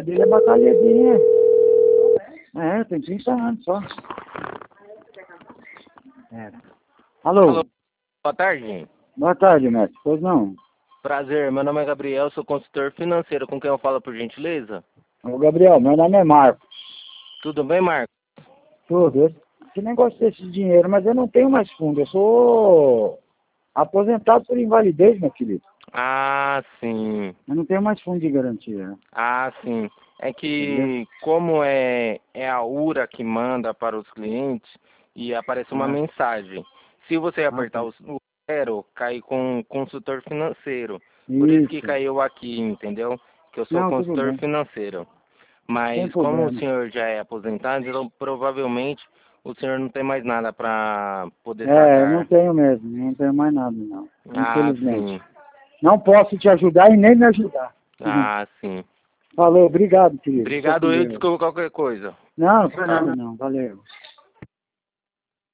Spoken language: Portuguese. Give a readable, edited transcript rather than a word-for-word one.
dele é batalhadinha. É, tem 30 anos só. É. Alô? Alô, boa tarde. Boa tarde, mestre. Pois não? Prazer, meu nome é Gabriel, sou consultor financeiro. Com quem eu falo, por gentileza? Ô, Gabriel, meu nome é Marcos. Tudo bem, Marcos? Tudo. Esse negócio desse dinheiro, mas eu não tenho mais fundo. Eu sou aposentado por invalidez, meu querido. Ah, sim. Eu não tenho mais fundo de garantia. Ah, sim. É Entendeu? que, como é a URA que manda para os clientes, e aparece uma Ah, mensagem. Se você apertar tá. o zero, cai com consultor financeiro. Por isso que Isso. caiu aqui, entendeu? Que eu sou Não, tudo consultor bem. financeiro. Sem Mas como o problema. senhor já é aposentado, então provavelmente o senhor não tem mais nada para poder É, eu não sacar. tenho mesmo. Não tenho mais nada, não. Ah, Infelizmente. sim. Não posso te ajudar e nem me ajudar. Ah, sim. Falou, obrigado, querido. Fica com Obrigado, eu Deus. desculpa qualquer coisa. Não, não foi nada não. Valeu.